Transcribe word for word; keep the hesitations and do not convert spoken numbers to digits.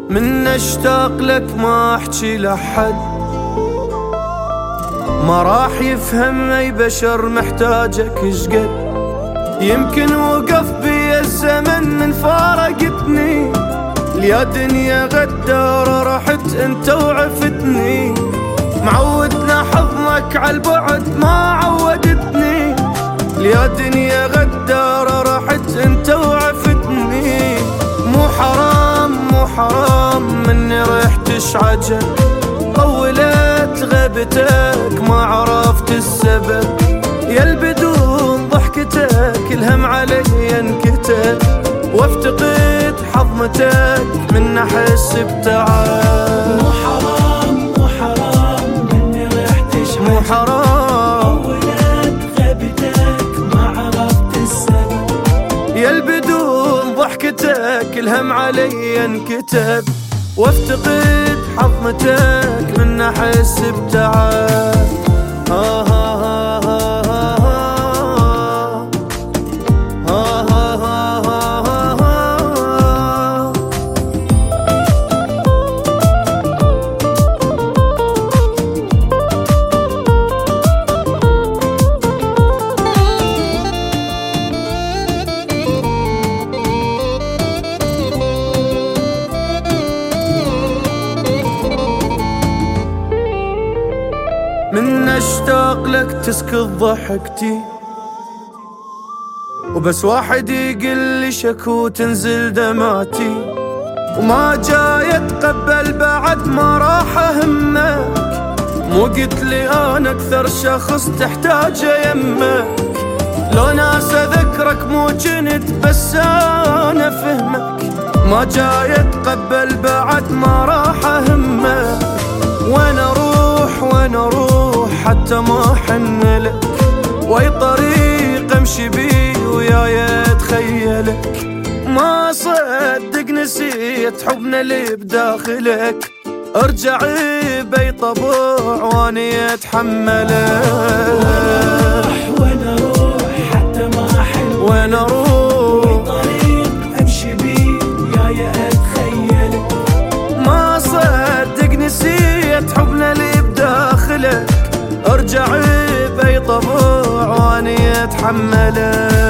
من اشتاق لك ما احكي لحد، ما راح يفهم اي بشر محتاجك اشقد. يمكن وقف بي الزمن من فارقتني، يا دنيا غدارة رحت انت وعفتني. معودنا حضنك عالبعد ما عودتني، يا دنيا غدارة رحت انت وعفتني. مو حرام مو حرام مني رحت اشعجل، طولت غيبتك ما عرفت السبب. يا البدون ضحكتك الهم علي انكتب، وافتقد حضمتك من احس بتعب. مو حرام مو حرام مني رحت اشعجل، مو حرام طولت غيبتك ما عرفت السبب. يا البدون ضحكتك الهم علي انكتب، وافتقد حضمتك من احس بتعب. آه آه آه آه آه آه آه آه. من اشتاق لك تسكت ضحكتي، وبس واحد يقل لي شكو تنزل دماتي. وما جاي اتقبل بعد ما راح اهمك، مو قلت لي انا اكثر شخص تحتاجه يمك. لو ناس اذكرك مو جنت بس انا فهمك، ما جاي اتقبل بعد ما راح اهمك. وين اروح وين اروح حتى ما حن لك، واي طريق امشي بيه وياي اتخيلك. ما صدق نسيت حبنا اللي بداخلك، ارجع باي طبوع واني اتحملك. وين اروح حتى ما حن، وين اروح طريق امشي بيه وياي اتخيلك. ما صدق نسيت حبنا اللي بداخلك، ارجع باي طبوع واني اتحملك.